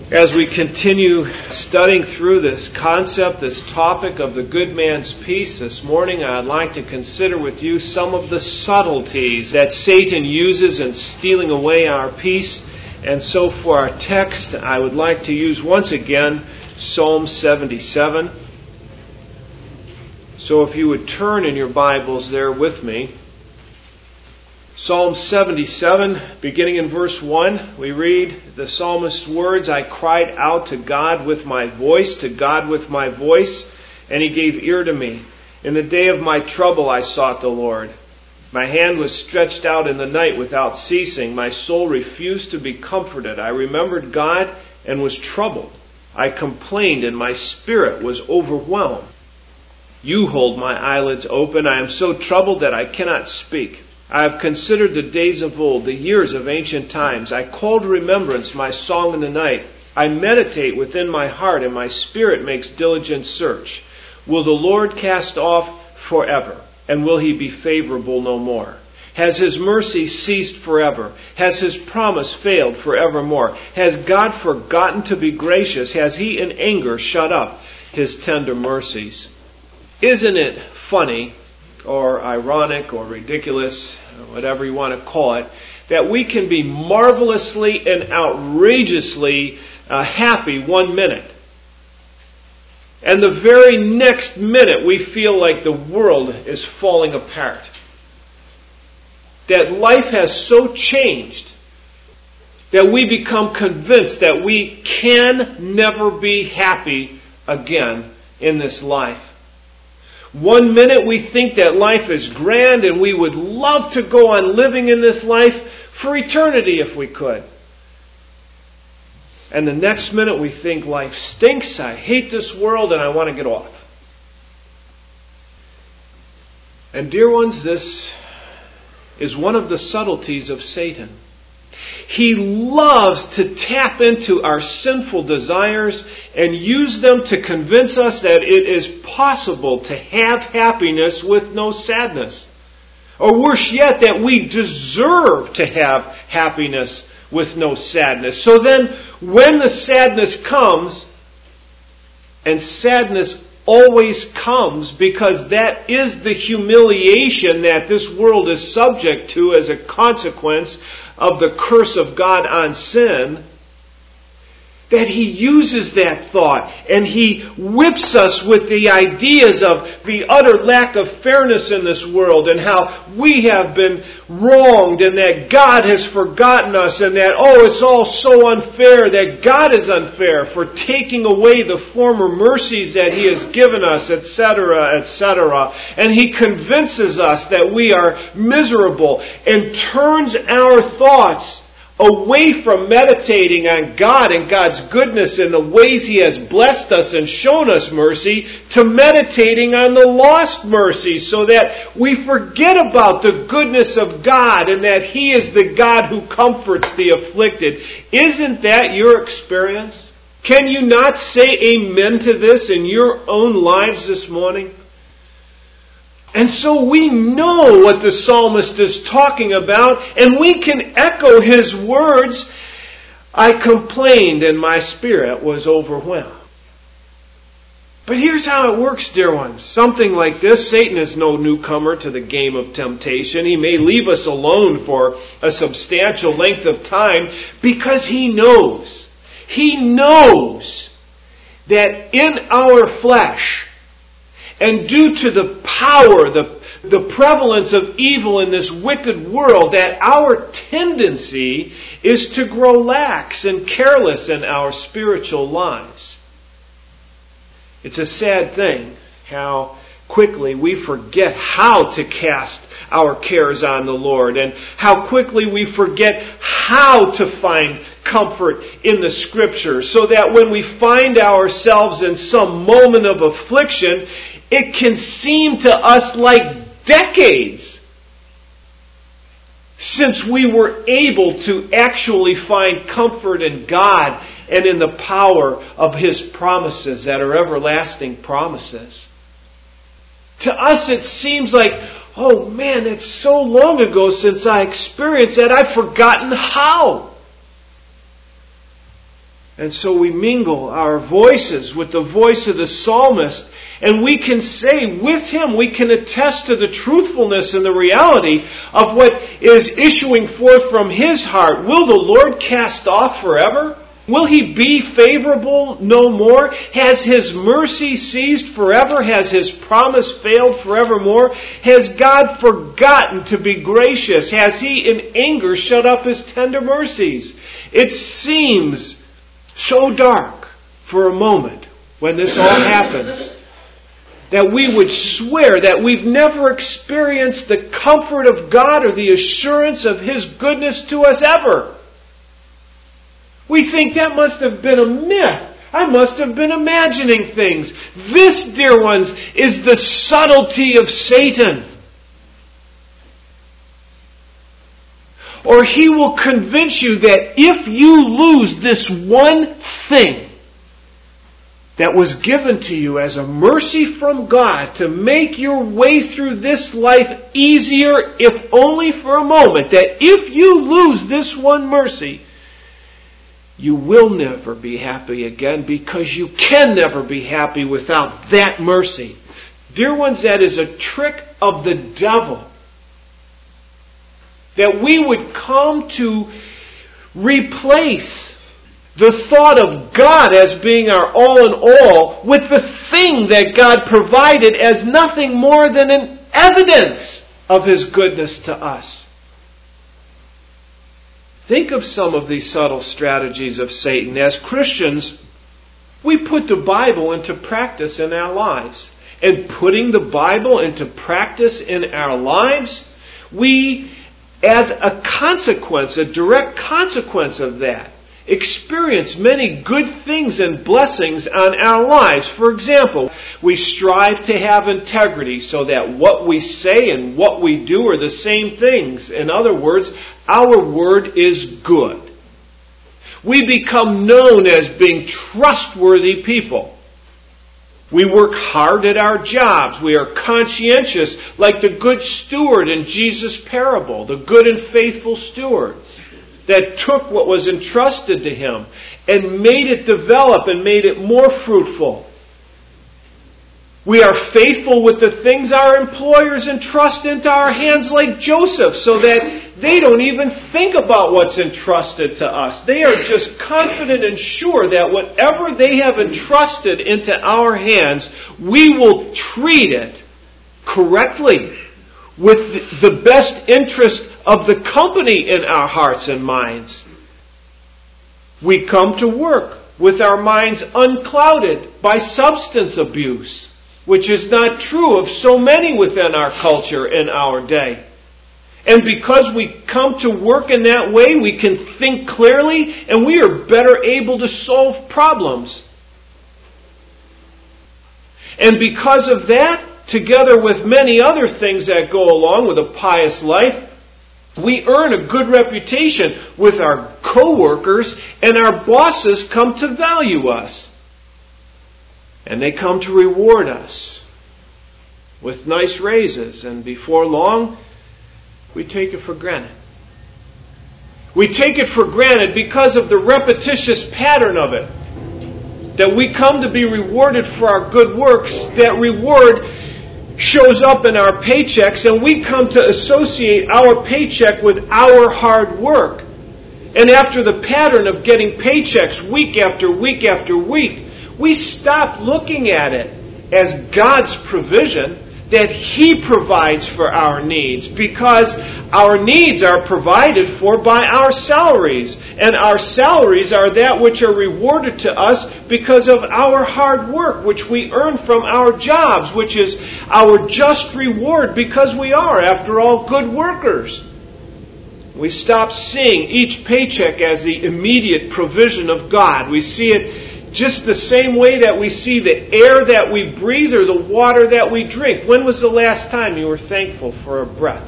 As we continue studying through this concept, this topic of the good man's peace, this morning I'd like to consider with you some of the subtleties that Satan uses in stealing away our peace. And so for our text, I would like to use once again Psalm 77. So if you would turn in your Bibles there with me. Psalm 77, beginning in verse 1, we read the psalmist's words, "I cried out to God with my voice, and He gave ear to me. In the day of my trouble I sought the Lord. My hand was stretched out in the night without ceasing. My soul refused to be comforted. I remembered God and was troubled. I complained and my spirit was overwhelmed. You hold my eyelids open. I am so troubled that I cannot speak. I have considered the days of old, the years of ancient times. I call to remembrance my song in the night. I meditate within my heart, and my spirit makes diligent search. Will the Lord cast off forever? And will He be favorable no more? Has His mercy ceased forever? Has His promise failed forevermore? Has God forgotten to be gracious? Has He in anger shut up His tender mercies?" Isn't it funny, or ironic, or ridiculous, whatever you want to call it, that we can be marvelously and outrageously happy 1 minute, and the very next minute we feel like the world is falling apart? That life has so changed that we become convinced that we can never be happy again in this life. 1 minute we think that life is grand and we would love to go on living in this life for eternity if we could. And the next minute we think life stinks, I hate this world, and I want to get off. And dear ones, this is one of the subtleties of Satan. He loves to tap into our sinful desires and use them to convince us that it is possible to have happiness with no sadness. Or worse yet, that we deserve to have happiness with no sadness. So then, when the sadness comes, and sadness always comes because that is the humiliation that this world is subject to as a consequence of the curse of God on sin, that he uses that thought and he whips us with the ideas of the utter lack of fairness in this world and how we have been wronged and that God has forgotten us and that, it's all so unfair, that God is unfair for taking away the former mercies that He has given us, etc., etc. And he convinces us that we are miserable and turns our thoughts away from meditating on God and God's goodness and the ways He has blessed us and shown us mercy, to meditating on the lost mercies, so that we forget about the goodness of God and that He is the God who comforts the afflicted. Isn't that your experience? Can you not say amen to this in your own lives this morning? And so we know what the psalmist is talking about, and we can echo his words. I complained and my spirit was overwhelmed. But here's how it works, dear ones. Something like this. Satan is no newcomer to the game of temptation. He may leave us alone for a substantial length of time because he knows that in our flesh, and due to the power, the prevalence of evil in this wicked world, that our tendency is to grow lax and careless in our spiritual lives. It's a sad thing how quickly we forget how to cast our cares on the Lord, and how quickly we forget how to find comfort in the Scriptures, so that when we find ourselves in some moment of affliction, it can seem to us like decades since we were able to actually find comfort in God and in the power of His promises that are everlasting promises. To us it seems like, oh man, it's so long ago since I experienced that, I've forgotten how. And so we mingle our voices with the voice of the psalmist, and we can say with him, we can attest to the truthfulness and the reality of what is issuing forth from his heart. Will the Lord cast off forever? Will he be favorable no more? Has his mercy ceased forever? Has his promise failed forevermore? Has God forgotten to be gracious? Has he in anger shut up his tender mercies? It seems so dark for a moment when this all happens that we would swear that we've never experienced the comfort of God or the assurance of his goodness to us ever. We think that must have been a myth. I must have been imagining things. This, dear ones, is the subtlety of Satan. Or he will convince you that if you lose this one thing that was given to you as a mercy from God to make your way through this life easier, if only for a moment, that if you lose this one mercy, you will never be happy again, because you can never be happy without that mercy. Dear ones, that is a trick of the devil. That we would come to replace the thought of God as being our all in all with the thing that God provided as nothing more than an evidence of his goodness to us. Think of some of these subtle strategies of Satan. As Christians, we put the Bible into practice in our lives. And putting the Bible into practice in our lives, we, as a consequence, a direct consequence of that, experience many good things and blessings on our lives. For example, we strive to have integrity so that what we say and what we do are the same things. In other words, our word is good. We become known as being trustworthy people. We work hard at our jobs. We are conscientious, like the good steward in Jesus' parable, the good and faithful steward that took what was entrusted to him and made it develop and made it more fruitful. We are faithful with the things our employers entrust into our hands, like Joseph, so that they don't even think about what's entrusted to us. They are just confident and sure that whatever they have entrusted into our hands, we will treat it correctly, with the best interest of the company in our hearts and minds. We come to work with our minds unclouded by substance abuse, which is not true of so many within our culture in our day. And because we come to work in that way, we can think clearly and we are better able to solve problems. And because of that, together with many other things that go along with a pious life, we earn a good reputation with our co-workers, and our bosses come to value us. And they come to reward us with nice raises, and before long, we take it for granted. We take it for granted because of the repetitious pattern of it. That we come to be rewarded for our good works. That reward shows up in our paychecks, and we come to associate our paycheck with our hard work. And after the pattern of getting paychecks week after week after week, we stop looking at it as God's provision, that He provides for our needs, because our needs are provided for by our salaries, and our salaries are that which are rewarded to us because of our hard work, which we earn from our jobs, which is our just reward, because we are, after all, good workers. We stop seeing each paycheck as the immediate provision of God. We see it just the same way that we see the air that we breathe or the water that we drink. When was the last time you were thankful for a breath?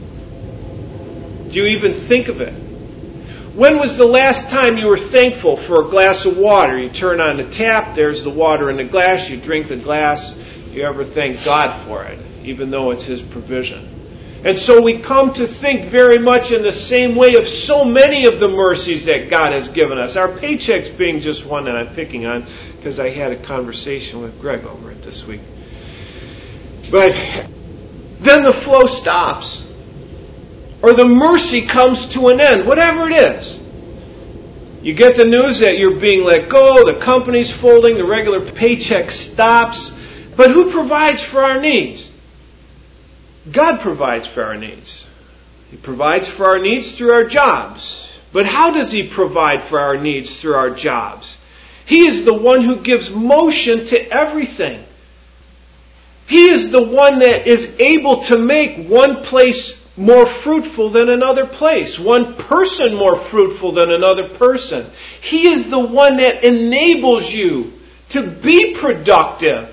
Do you even think of it? When was the last time you were thankful for a glass of water? You turn on the tap, there's the water in the glass, you drink the glass. Do you ever thank God for it, even though it's His provision? And so we come to think very much in the same way of so many of the mercies that God has given us. Our paychecks being just one that I'm picking on because I had a conversation with Greg over it this week. But then the flow stops. Or the mercy comes to an end, whatever it is. You get the news that you're being let go, the company's folding, the regular paycheck stops. But who provides for our needs? God provides for our needs. He provides for our needs through our jobs. But how does He provide for our needs through our jobs? He is the one who gives motion to everything. He is the one that is able to make one place more fruitful than another place, one person more fruitful than another person. He is the one that enables you to be productive.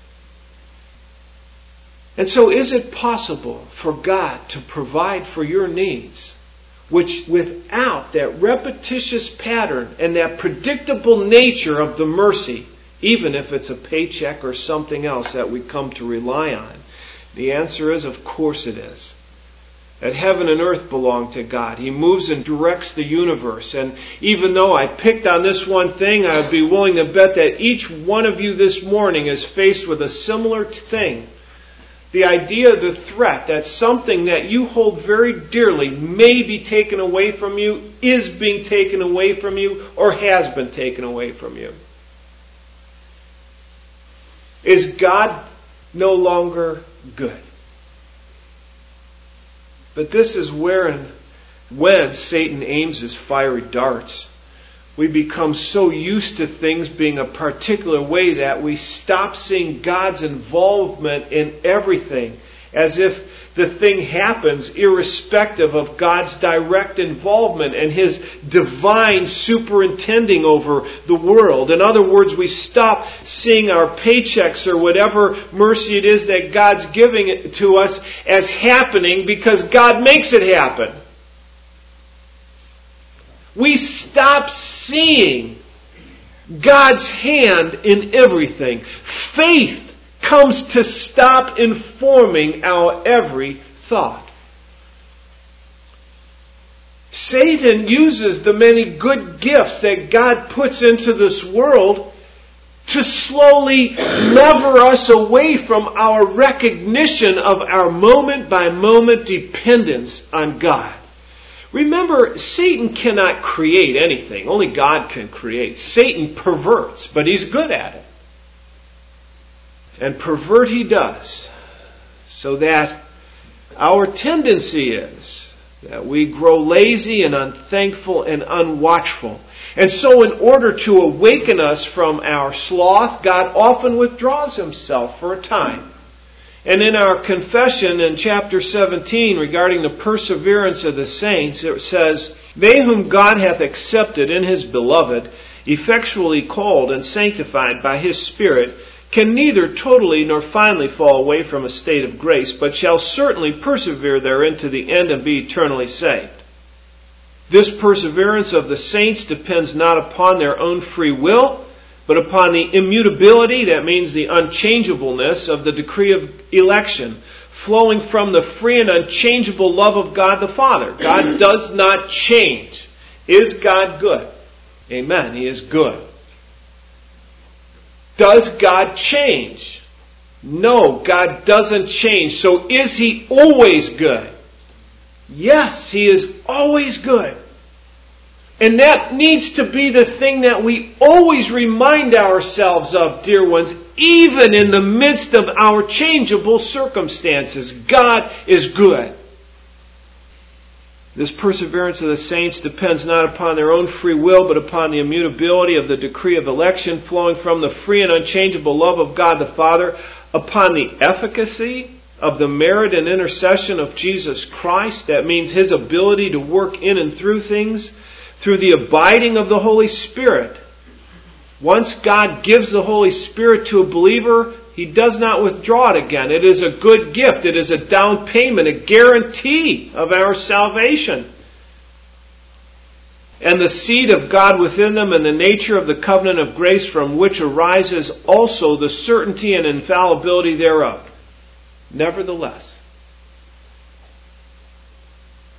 And so is it possible for God to provide for your needs, which without that repetitious pattern and that predictable nature of the mercy, even if it's a paycheck or something else that we come to rely on? The answer is, of course it is. That heaven and earth belong to God. He moves and directs the universe. And even though I picked on this one thing, I would be willing to bet that each one of you this morning is faced with a similar thing. The idea, the threat that something that you hold very dearly may be taken away from you, is being taken away from you, or has been taken away from you. Is God no longer good? But this is where and when Satan aims his fiery darts. We become so used to things being a particular way that we stop seeing God's involvement in everything, as if the thing happens irrespective of God's direct involvement and His divine superintending over the world. In other words, we stop seeing our paychecks or whatever mercy it is that God's giving it to us as happening because God makes it happen. We stop seeing God's hand in everything. Faith comes to stop informing our every thought. Satan uses the many good gifts that God puts into this world to slowly lever us away from our recognition of our moment-by-moment dependence on God. Remember, Satan cannot create anything. Only God can create. Satan perverts, but he's good at it. And pervert he does, so that our tendency is that we grow lazy and unthankful and unwatchful. And so in order to awaken us from our sloth, God often withdraws Himself for a time. And in our confession in chapter 17 regarding the perseverance of the saints, it says, "They whom God hath accepted in His beloved, effectually called and sanctified by His Spirit, can neither totally nor finally fall away from a state of grace, but shall certainly persevere therein to the end and be eternally saved." This perseverance of the saints depends not upon their own free will, but upon the immutability, that means the unchangeableness of the decree of election, flowing from the free and unchangeable love of God the Father. God does not change. Is God good? Amen. He is good. Does God change? No, God doesn't change. So is He always good? Yes, He is always good. And that needs to be the thing that we always remind ourselves of, dear ones, even in the midst of our changeable circumstances. God is good. This perseverance of the saints depends not upon their own free will, but upon the immutability of the decree of election, flowing from the free and unchangeable love of God the Father, upon the efficacy of the merit and intercession of Jesus Christ. That means His ability to work in and through things, through the abiding of the Holy Spirit. Once God gives the Holy Spirit to a believer, He does not withdraw it again. It is a good gift. It is a down payment, a guarantee of our salvation. And the seed of God within them and the nature of the covenant of grace from which arises also the certainty and infallibility thereof. Nevertheless,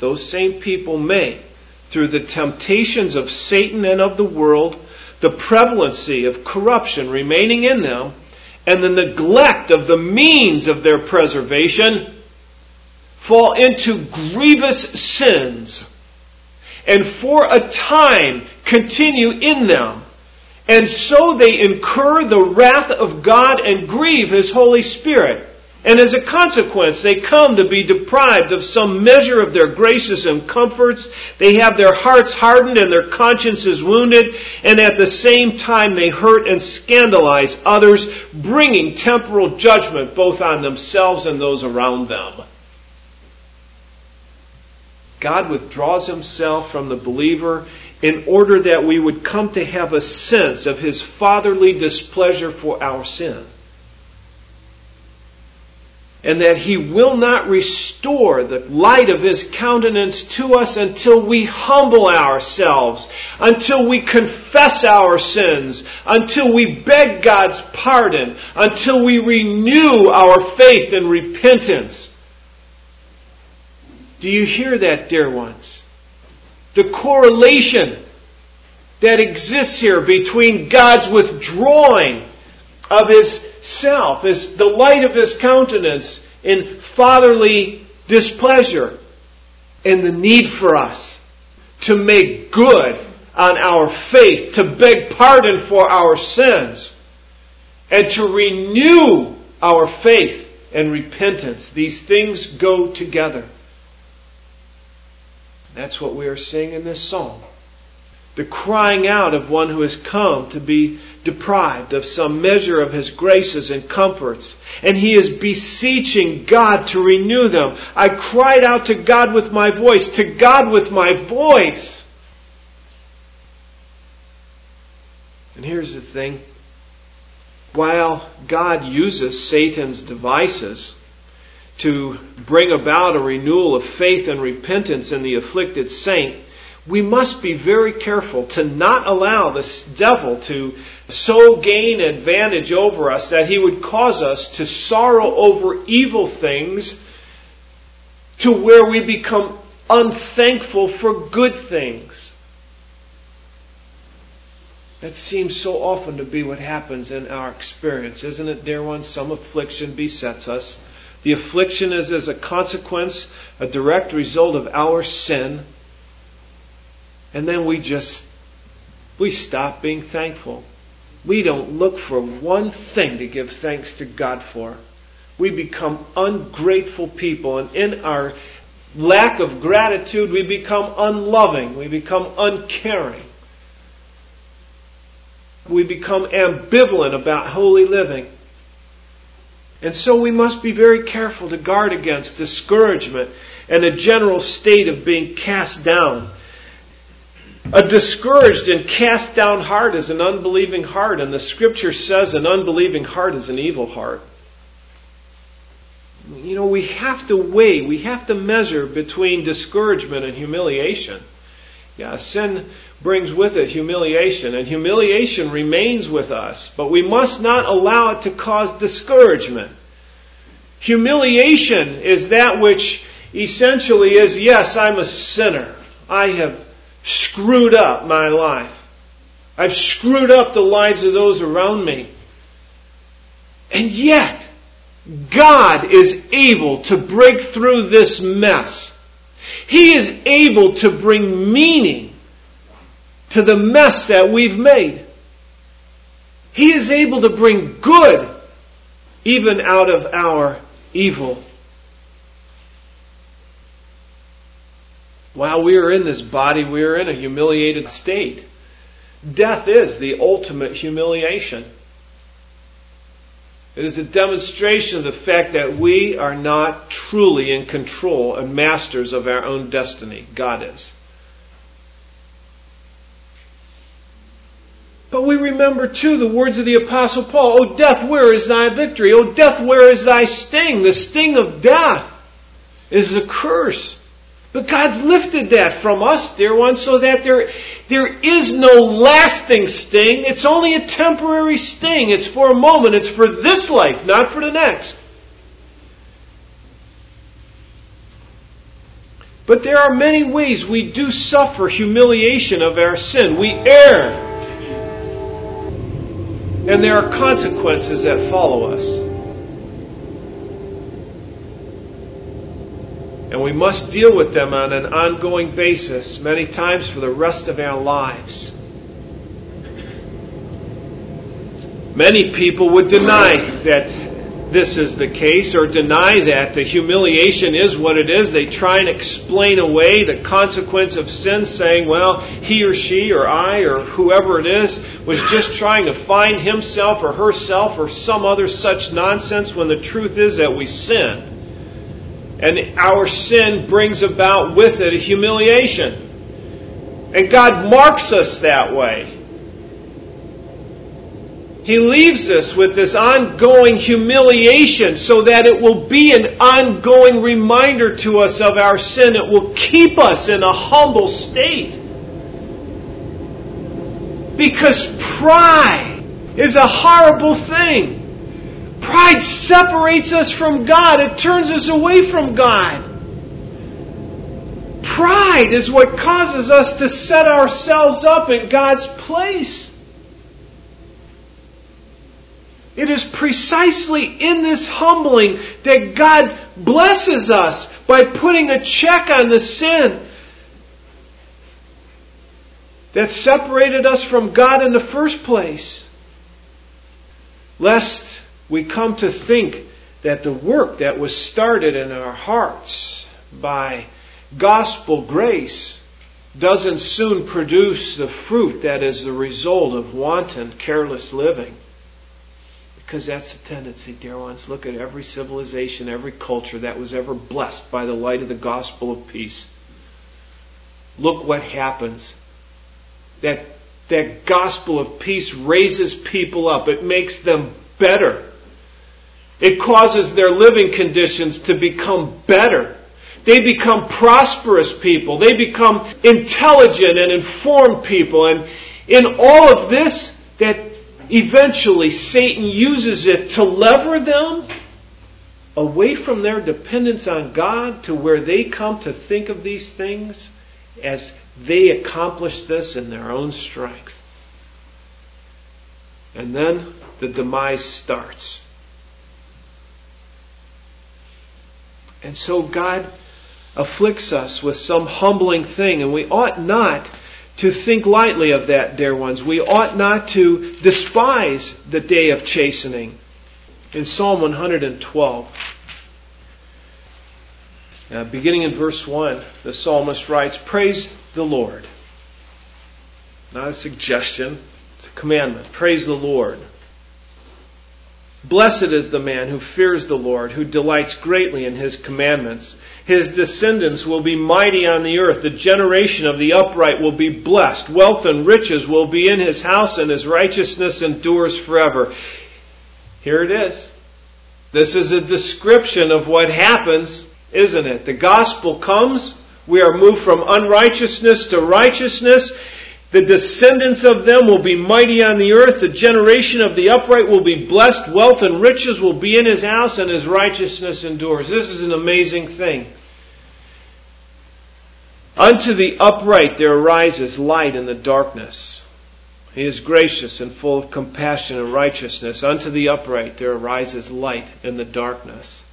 those same people may, through the temptations of Satan and of the world, the prevalency of corruption remaining in them, and the neglect of the means of their preservation, fall into grievous sins, and for a time continue in them. And so they incur the wrath of God and grieve His Holy Spirit. And as a consequence, they come to be deprived of some measure of their graces and comforts. They have their hearts hardened and their consciences wounded. And at the same time, they hurt and scandalize others, bringing temporal judgment both on themselves and those around them. God withdraws Himself from the believer in order that we would come to have a sense of His fatherly displeasure for our sin. And that He will not restore the light of His countenance to us until we humble ourselves, until we confess our sins, until we beg God's pardon, until we renew our faith and repentance. Do you hear that, dear ones? The correlation that exists here between God's withdrawing of His self, is the light of His countenance in fatherly displeasure, and the need for us to make good on our faith, to beg pardon for our sins, and to renew our faith and repentance. These things go together. That's what we are seeing in this psalm. The crying out of one who has come to be deprived of some measure of His graces and comforts. And he is beseeching God to renew them. I cried out to God with my voice, to God with my voice. And here's the thing. While God uses Satan's devices to bring about a renewal of faith and repentance in the afflicted saint, we must be very careful to not allow this devil to so gain advantage over us that he would cause us to sorrow over evil things to where we become unthankful for good things. That seems so often to be what happens in our experience, isn't it, dear ones? Some affliction besets us. The affliction is as a consequence, a direct result of our sin. And then we stop being thankful. We don't look for one thing to give thanks to God for. We become ungrateful people, and in our lack of gratitude, we become unloving. We become uncaring. We become ambivalent about holy living. And so we must be very careful to guard against discouragement and a general state of being cast down. A discouraged and cast down heart is an unbelieving heart, and the Scripture says an unbelieving heart is an evil heart. You know, we have to weigh, we have to measure between discouragement and humiliation. Yeah, sin brings with it humiliation, and humiliation remains with us, but we must not allow it to cause discouragement. Humiliation is that which essentially is, yes, I'm a sinner. I have screwed up my life. I've screwed up the lives of those around me. And yet, God is able to break through this mess. He is able to bring meaning to the mess that we've made. He is able to bring good even out of our evil. While we are in this body, we are in a humiliated state. Death is the ultimate humiliation. It is a demonstration of the fact that we are not truly in control and masters of our own destiny. God is. But we remember too the words of the Apostle Paul, O death, where is thy victory? O death, where is thy sting? The sting of death is a curse. But God's lifted that from us, dear ones, so that there is no lasting sting. It's only a temporary sting. It's for a moment. It's for this life, not for the next. But there are many ways we do suffer humiliation of our sin. We err. And there are consequences that follow us. And we must deal with them on an ongoing basis, many times for the rest of our lives. Many people would deny that this is the case, or deny that the humiliation is what it is. They try and explain away the consequence of sin, saying, well, he or she or I or whoever it is was just trying to find himself or herself or some other such nonsense, when the truth is that we sin. And our sin brings about with it a humiliation. And God marks us that way. He leaves us with this ongoing humiliation so that it will be an ongoing reminder to us of our sin. It will keep us in a humble state. Because pride is a horrible thing. Pride separates us from God. It turns us away from God. Pride is what causes us to set ourselves up in God's place. It is precisely in this humbling that God blesses us by putting a check on the sin that separated us from God in the first place. Lest we come to think that the work that was started in our hearts by gospel grace doesn't soon produce the fruit that is the result of wanton, careless living. Because that's the tendency, dear ones. Look at every civilization, every culture that was ever blessed by the light of the gospel of peace. Look what happens. That gospel of peace raises people up. It makes them better. It causes their living conditions to become better. They become prosperous people. They become intelligent and informed people. And in all of this, that eventually Satan uses it to lever them away from their dependence on God to where they come to think of these things as they accomplish this in their own strength. And then the demise starts. And so God afflicts us with some humbling thing, and we ought not to think lightly of that, dear ones. We ought not to despise the day of chastening. In Psalm 112, beginning in verse 1, the psalmist writes, "Praise the Lord." Not a suggestion, it's a commandment. Praise the Lord. Blessed is the man who fears the Lord, who delights greatly in His commandments. His descendants will be mighty on the earth. The generation of the upright will be blessed. Wealth and riches will be in his house, and his righteousness endures forever. Here it is. This is a description of what happens, isn't it? The gospel comes. We are moved from unrighteousness to righteousness. The descendants of them will be mighty on the earth. The generation of the upright will be blessed. Wealth and riches will be in his house, and his righteousness endures. This is an amazing thing. Unto the upright there arises light in the darkness. He is gracious and full of compassion and righteousness. Unto the upright there arises light in the darkness.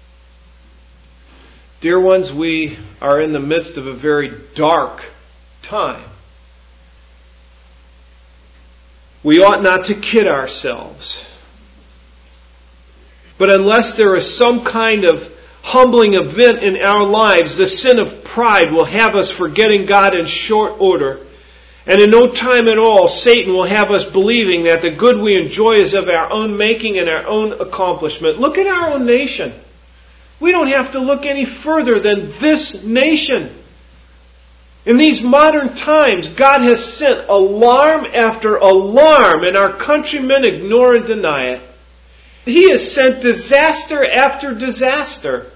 Dear ones, we are in the midst of a very dark time. We ought not to kid ourselves. But unless there is some kind of humbling event in our lives, the sin of pride will have us forgetting God in short order. And in no time at all, Satan will have us believing that the good we enjoy is of our own making and our own accomplishment. Look at our own nation. We don't have to look any further than this nation. In these modern times, God has sent alarm after alarm, and our countrymen ignore and deny it. He has sent disaster after disaster.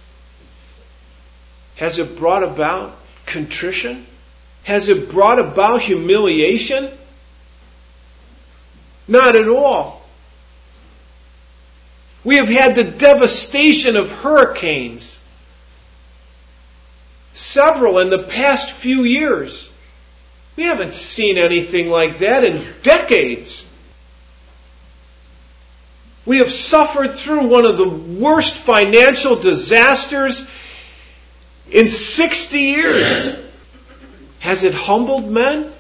Has it brought about contrition? Has it brought about humiliation? Not at all. We have had the devastation of hurricanes. Several in the past few years. We haven't seen anything like that in decades. We have suffered through one of the worst financial disasters in 60 years. Has it humbled men?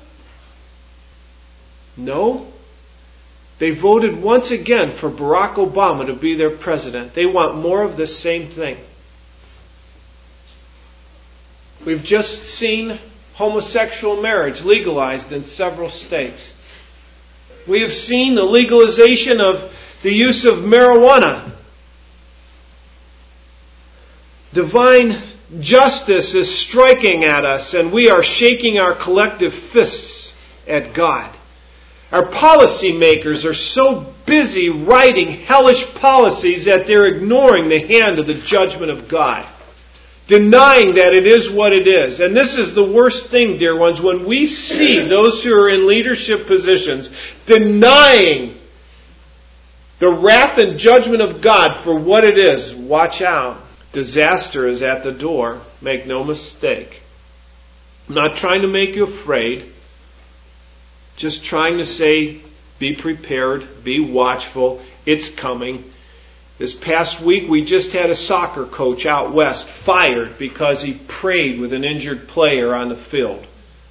No. They voted once again for Barack Obama to be their president. They want more of the same thing. We've just seen homosexual marriage legalized in several states. We have seen the legalization of the use of marijuana. Divine justice is striking at us, and we are shaking our collective fists at God. Our policymakers are so busy writing hellish policies that they're ignoring the hand of the judgment of God, denying that it is what it is. And this is the worst thing, dear ones, when we see those who are in leadership positions denying the wrath and judgment of God for what it is. Watch out. Disaster is at the door. Make no mistake. I'm not trying to make you afraid. Just trying to say, be prepared, be watchful. It's coming. This past week, we just had a soccer coach out west fired because he prayed with an injured player on the field.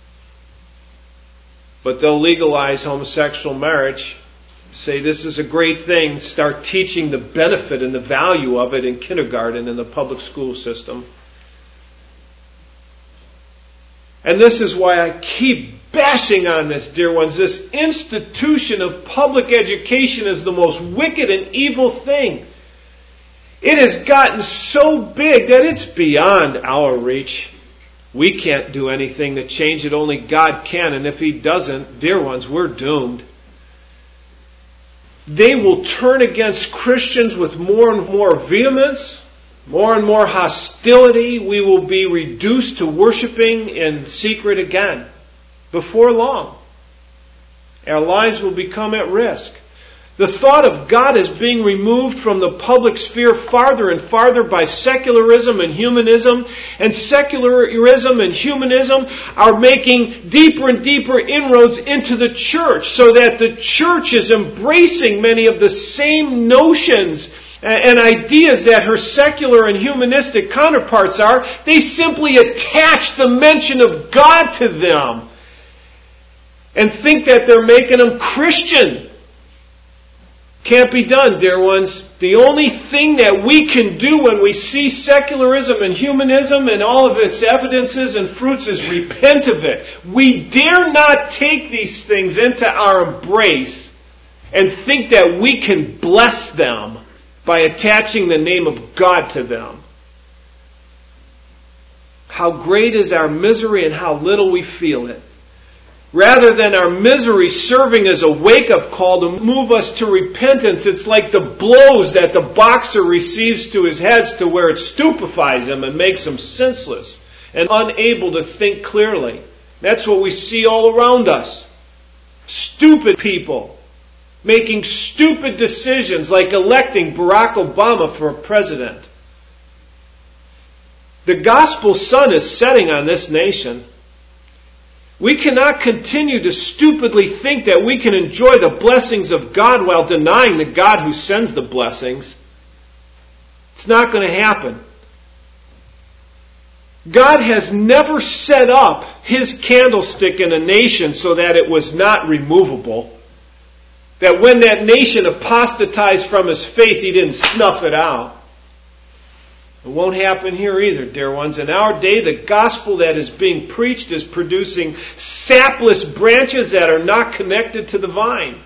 But they'll legalize homosexual marriage. Say this is a great thing. Start teaching the benefit and the value of it in kindergarten in the public school system. And this is why I keep bashing on this, dear ones. This institution of public education is the most wicked and evil thing. It has gotten so big that it's beyond our reach. We can't do anything to change it. Only God can. And if He doesn't, dear ones, we're doomed. They will turn against Christians with more and more vehemence, more and more hostility. We will be reduced to worshiping in secret again. Before long, our lives will become at risk. The thought of God is being removed from the public sphere farther and farther by secularism and humanism. And secularism and humanism are making deeper and deeper inroads into the church, so that the church is embracing many of the same notions and ideas that her secular and humanistic counterparts are. They simply attach the mention of God to them and think that they're making them Christian. Can't be done, dear ones. The only thing that we can do when we see secularism and humanism and all of its evidences and fruits is repent of it. We dare not take these things into our embrace and think that we can bless them by attaching the name of God to them. How great is our misery and how little we feel it. Rather than our misery serving as a wake-up call to move us to repentance, it's like the blows that the boxer receives to his head to where it stupefies him and makes him senseless and unable to think clearly. That's what we see all around us. Stupid people making stupid decisions like electing Barack Obama for president. The gospel sun is setting on this nation. We cannot continue to stupidly think that we can enjoy the blessings of God while denying the God who sends the blessings. It's not going to happen. God has never set up His candlestick in a nation so that it was not removable. That when that nation apostatized from His faith, He didn't snuff it out. It won't happen here either, dear ones. In our day, the gospel that is being preached is producing sapless branches that are not connected to the vine.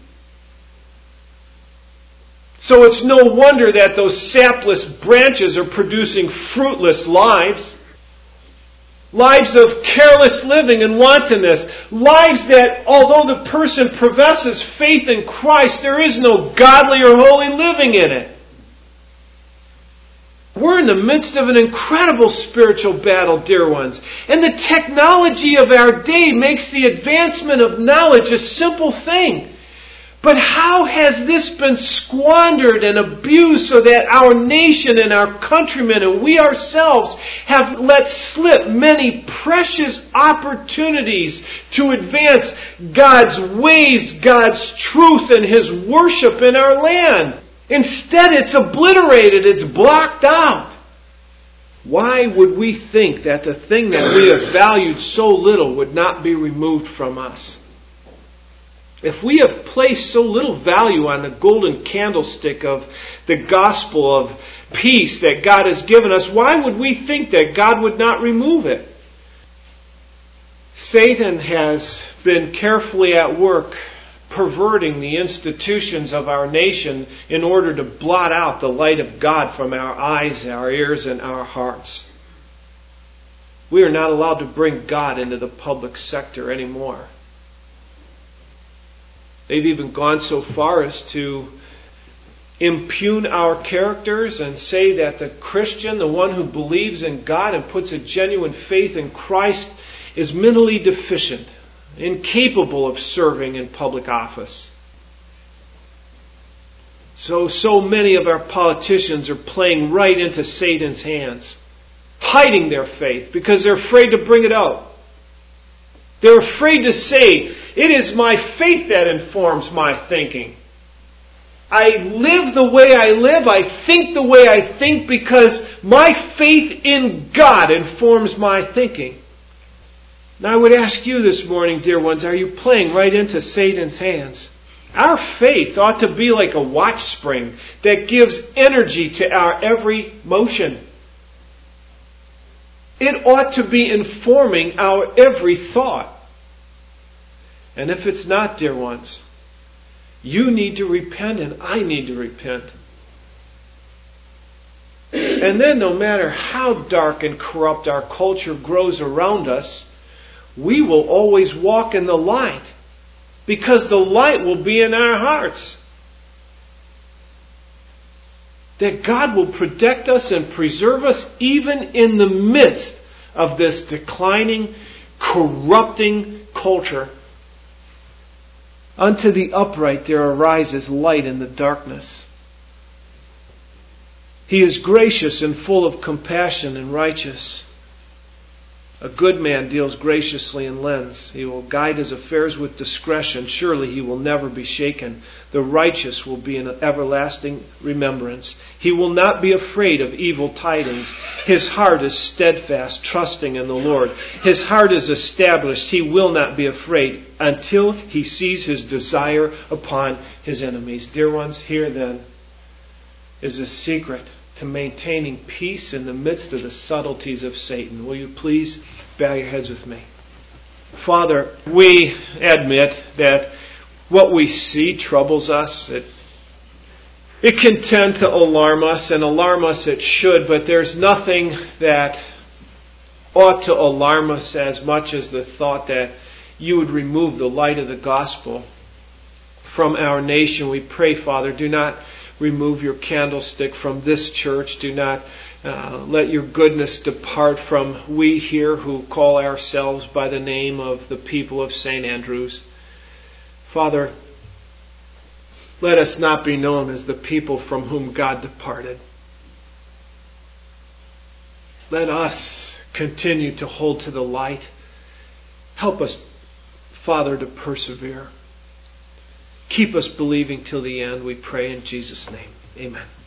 So it's no wonder that those sapless branches are producing fruitless lives. Lives of careless living and wantonness. Lives that, although the person professes faith in Christ, there is no godly or holy living in it. We're in the midst of an incredible spiritual battle, dear ones. And the technology of our day makes the advancement of knowledge a simple thing. But how has this been squandered and abused so that our nation and our countrymen and we ourselves have let slip many precious opportunities to advance God's ways, God's truth, and His worship in our land? Instead, it's obliterated, it's blocked out. Why would we think that the thing that we have valued so little would not be removed from us? If we have placed so little value on the golden candlestick of the gospel of peace that God has given us, why would we think that God would not remove it? Satan has been carefully at work perverting the institutions of our nation in order to blot out the light of God from our eyes, our ears, and our hearts. We are not allowed to bring God into the public sector anymore. They've even gone so far as to impugn our characters and say that the Christian, the one who believes in God and puts a genuine faith in Christ, is mentally deficient, incapable of serving in public office. So many of our politicians are playing right into Satan's hands, hiding their faith because they're afraid to bring it out. They're afraid to say, it is my faith that informs my thinking. I live the way I live, I think the way I think because my faith in God informs my thinking. Now I would ask you this morning, dear ones, are you playing right into Satan's hands? Our faith ought to be like a watch spring that gives energy to our every motion. It ought to be informing our every thought. And if it's not, dear ones, you need to repent and I need to repent. And then no matter how dark and corrupt our culture grows around us, we will always walk in the light because the light will be in our hearts. That God will protect us and preserve us even in the midst of this declining, corrupting culture. Unto the upright there arises light in the darkness. He is gracious and full of compassion and righteous. A good man deals graciously and lends. He will guide his affairs with discretion. Surely he will never be shaken. The righteous will be in everlasting remembrance. He will not be afraid of evil tidings. His heart is steadfast, trusting in the Lord. His heart is established. He will not be afraid until he sees his desire upon his enemies. Dear ones, here then is a secret to maintaining peace in the midst of the subtleties of Satan. Will you please bow your heads with me? Father, we admit that what we see troubles us. It can tend to alarm us, and alarm us it should, but there's nothing that ought to alarm us as much as the thought that you would remove the light of the gospel from our nation. We pray, Father, do not remove your candlestick from this church. Do not let your goodness depart from we here who call ourselves by the name of the people of St. Andrews. Father, let us not be known as the people from whom God departed. Let us continue to hold to the light. Help us, Father, to persevere. Keep us believing till the end, we pray in Jesus' name. Amen.